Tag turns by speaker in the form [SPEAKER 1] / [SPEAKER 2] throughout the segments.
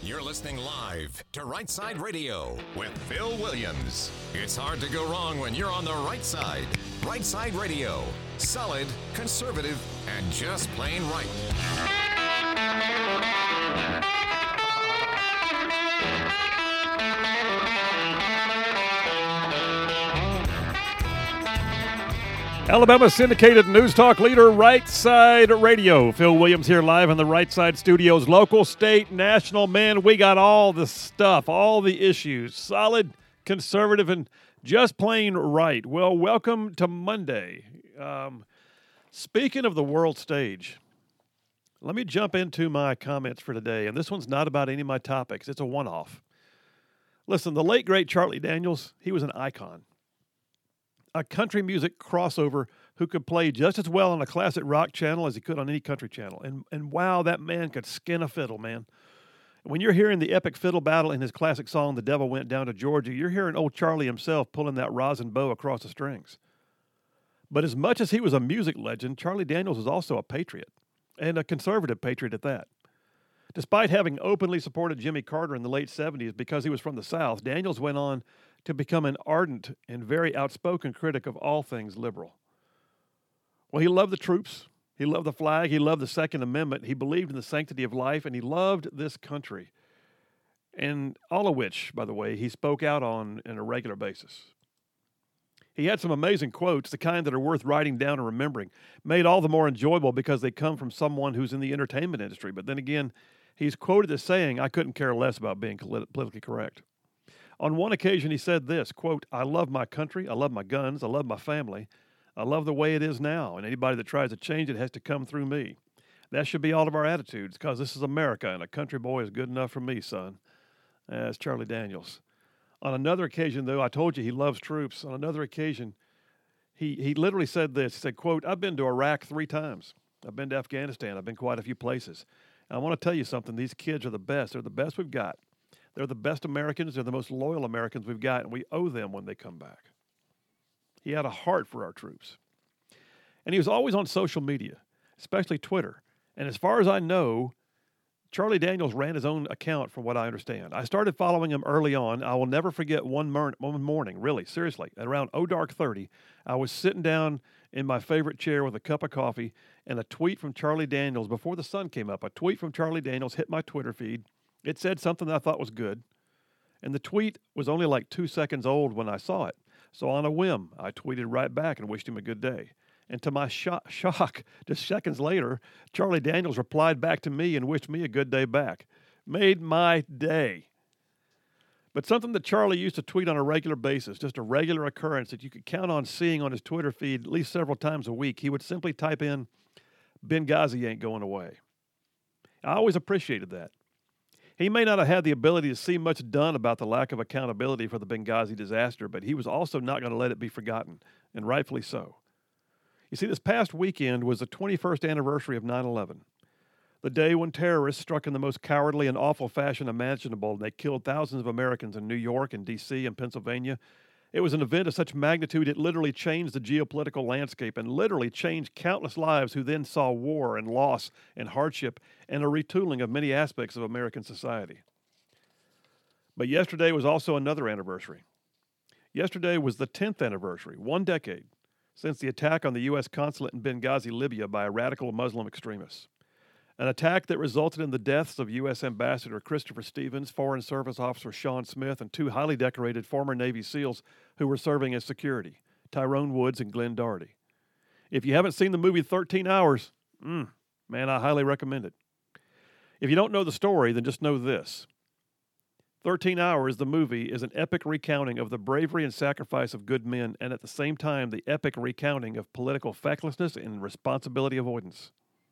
[SPEAKER 1] You're listening live to Right Side Radio with Phil Williams. It's hard to go wrong when you're on the right side. Right Side Radio. Solid, conservative, and just plain right.
[SPEAKER 2] Alabama syndicated news talk leader, Right Side Radio. Phil Williams here live in the Right Side Studios. Local, state, national, man, we got all the stuff, all the issues. Solid, conservative, and just plain right. Well, welcome to Monday. Speaking of the world stage, let me jump into my comments for today. And this one's not about any of my topics. It's a one-off. Listen, the late, great Charlie Daniels, he was an icon. A country music crossover who could play just as well on a classic rock channel as he could on any country channel. And wow, that man could skin a fiddle, man. When you're hearing the epic fiddle battle in his classic song, The Devil Went Down to Georgia, you're hearing old Charlie himself pulling that rosin bow across the strings. But as much as he was a music legend, Charlie Daniels was also a patriot, and a conservative patriot at that. Despite having openly supported Jimmy Carter in the late 70s because he was from the South, Daniels went on to become an ardent and very outspoken critic of all things liberal. Well, he loved the troops, he loved the flag, he loved the Second Amendment, he believed in the sanctity of life, and he loved this country. And all of which, by the way, he spoke out on a regular basis. He had some amazing quotes, the kind that are worth writing down and remembering, made all the more enjoyable because they come from someone who's in the entertainment industry. But then again, he's quoted as saying, I couldn't care less about being politically correct. On one occasion, he said this, quote, I love my country, I love my guns, I love my family, I love the way it is now, and anybody that tries to change it has to come through me. That should be all of our attitudes, because this is America, and a country boy is good enough for me, son. That's Charlie Daniels. On another occasion, though, I told you he loves troops. On another occasion, he literally said this. He said, quote, I've been to Iraq 3 times. I've been to Afghanistan. I've been quite a few places. And I want to tell you something. These kids are the best. They're the best we've got. They're the best Americans. They're the most loyal Americans we've got, and we owe them when they come back. He had a heart for our troops. And he was always on social media, especially Twitter. And as far as I know, Charlie Daniels ran his own account from what I understand. I started following him early on. I will never forget one morning, really, seriously, at around dark 30, I was sitting down in my favorite chair with a cup of coffee, and a tweet from Charlie Daniels, before the sun came up, a tweet from Charlie Daniels hit my Twitter feed. It said something that I thought was good, and the tweet was only like 2 seconds old when I saw it. So on a whim, I tweeted right back and wished him a good day. And to my shock, just seconds later, Charlie Daniels replied back to me and wished me a good day back. Made my day. But something that Charlie used to tweet on a regular basis, just a regular occurrence that you could count on seeing on his Twitter feed at least several times a week, he would simply type in, Benghazi ain't going away. I always appreciated that. He may not have had the ability to see much done about the lack of accountability for the Benghazi disaster, but he was also not going to let it be forgotten, and rightfully so. You see, this past weekend was the 21st anniversary of 9/11, the day when terrorists struck in the most cowardly and awful fashion imaginable, and they killed thousands of Americans in New York and D.C. and Pennsylvania. It was an event of such magnitude it literally changed the geopolitical landscape and literally changed countless lives who then saw war and loss and hardship and a retooling of many aspects of American society. But yesterday was also another anniversary. Yesterday was the 10th anniversary, 1 decade, since the attack on the U.S. consulate in Benghazi, Libya by radical Muslim extremists. An attack that resulted in the deaths of U.S. Ambassador Christopher Stevens, Foreign Service Officer Sean Smith, and 2 highly decorated former Navy SEALs who were serving as security, Tyrone Woods and Glenn Doherty. If you haven't seen the movie 13 Hours, man, I highly recommend it. If you don't know the story, then just know this. 13 Hours, the movie, is an epic recounting of the bravery and sacrifice of good men, and at the same time, the epic recounting of political fecklessness and responsibility avoidance.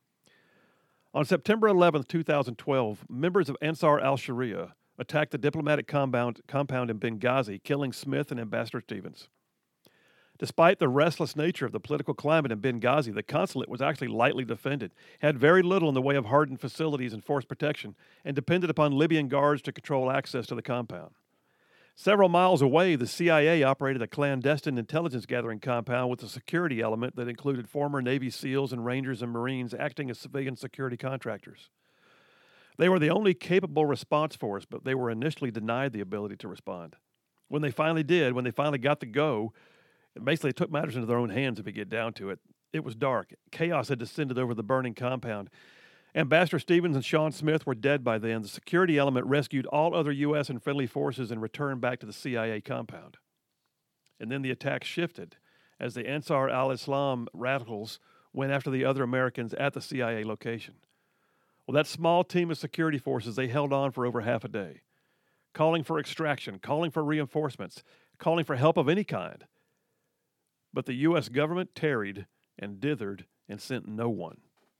[SPEAKER 2] On September 11, 2012, members of Ansar al-Sharia attacked the diplomatic compound in Benghazi, killing Smith and Ambassador Stevens. Despite the restless nature of the political climate in Benghazi, the consulate was actually lightly defended, had very little in the way of hardened facilities and force protection, and depended upon Libyan guards to control access to the compound. Several miles away, the CIA operated a clandestine intelligence gathering compound with a security element that included former Navy SEALs and Rangers and Marines acting as civilian security contractors. They were the only capable response force, but they were initially denied the ability to respond. When they finally did, when they finally got the go, it basically took matters into their own hands if you get down to it. It was dark. Chaos had descended over the burning compound. Ambassador Stevens and Sean Smith were dead by then. The security element rescued all other U.S. and friendly forces and returned back to the CIA compound. And then the attack shifted as the Ansar al-Islam radicals went after the other Americans at the CIA location. Well, that small team of security forces, they held on for over half a day, calling for extraction, calling for reinforcements, calling for help of any kind. But the U.S. government tarried and dithered and sent no one.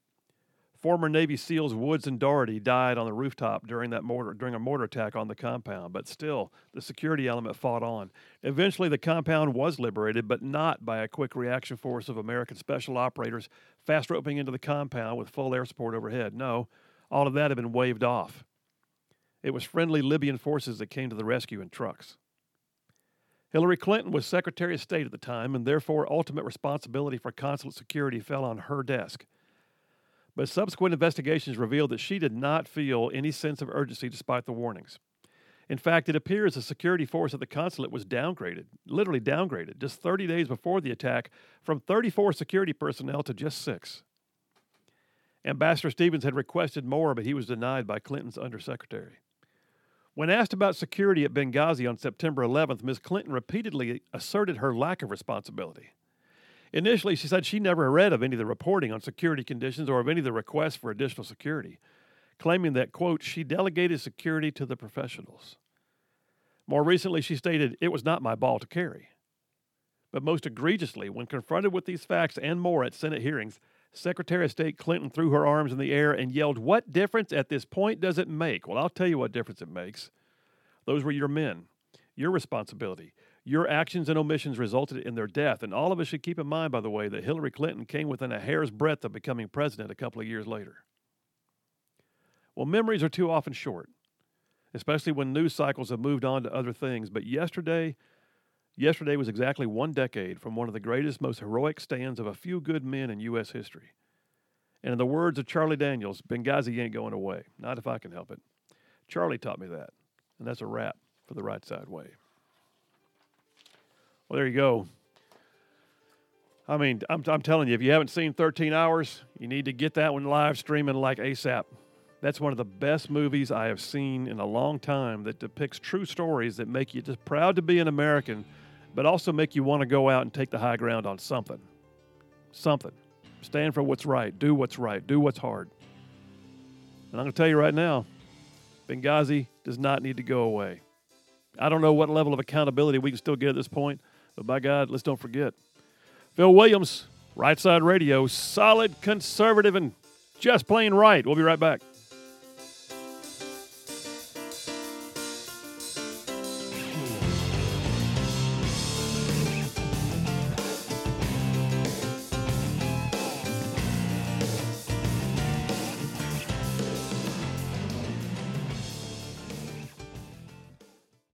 [SPEAKER 2] Former Navy SEALs Woods and Doherty died on the rooftop during a mortar attack on the compound, but still, the security element fought on. Eventually, the compound was liberated, but not by a quick reaction force of American special operators fast roping into the compound with full air support overhead. No, all of that had been waved off. It was friendly Libyan forces that came to the rescue in trucks. Hillary Clinton was Secretary of State at the time, and therefore ultimate responsibility for consulate security fell on her desk. But subsequent investigations revealed that she did not feel any sense of urgency despite the warnings. In fact, it appears the security force at the consulate was downgraded, literally downgraded, just 30 days before the attack, from 34 security personnel to just 6. Ambassador Stevens had requested more, but he was denied by Clinton's undersecretary. When asked about security at Benghazi on September 11th, Ms. Clinton repeatedly asserted her lack of responsibility. Initially, she said she never read of any of the reporting on security conditions or of any of the requests for additional security, claiming that, quote, she delegated security to the professionals. More recently, she stated, it was not my ball to carry. But most egregiously, when confronted with these facts and more at Senate hearings, Secretary of State Clinton threw her arms in the air and yelled, what difference at this point does it make? Well, I'll tell you what difference it makes. Those were your men, your responsibility. Your actions and omissions resulted in their death, and all of us should keep in mind, by the way, that Hillary Clinton came within a hair's breadth of becoming president a couple of years later. Well, memories are too often short, especially when news cycles have moved on to other things, but yesterday was exactly 1 decade from one of the greatest, most heroic stands of a few good men in U.S. history. And in the words of Charlie Daniels, Benghazi ain't going away, not if I can help it. Charlie taught me that, and that's a wrap for the Right Side Way. Well, there you go. I mean, I'm telling you, if you haven't seen 13 Hours, you need to get that one live streaming like ASAP. That's one of the best movies I have seen in a long time that depicts true stories that make you just proud to be an American, but also make you want to go out and take the high ground on something. Something. Stand for what's right. Do what's right. Do what's hard. And I'm going to tell you right now, Benghazi does not need to go away. I don't know what level of accountability we can still get at this point, but by God, let's don't forget. Phil Williams, Right Side Radio, solid, conservative, and just plain right. We'll be right back.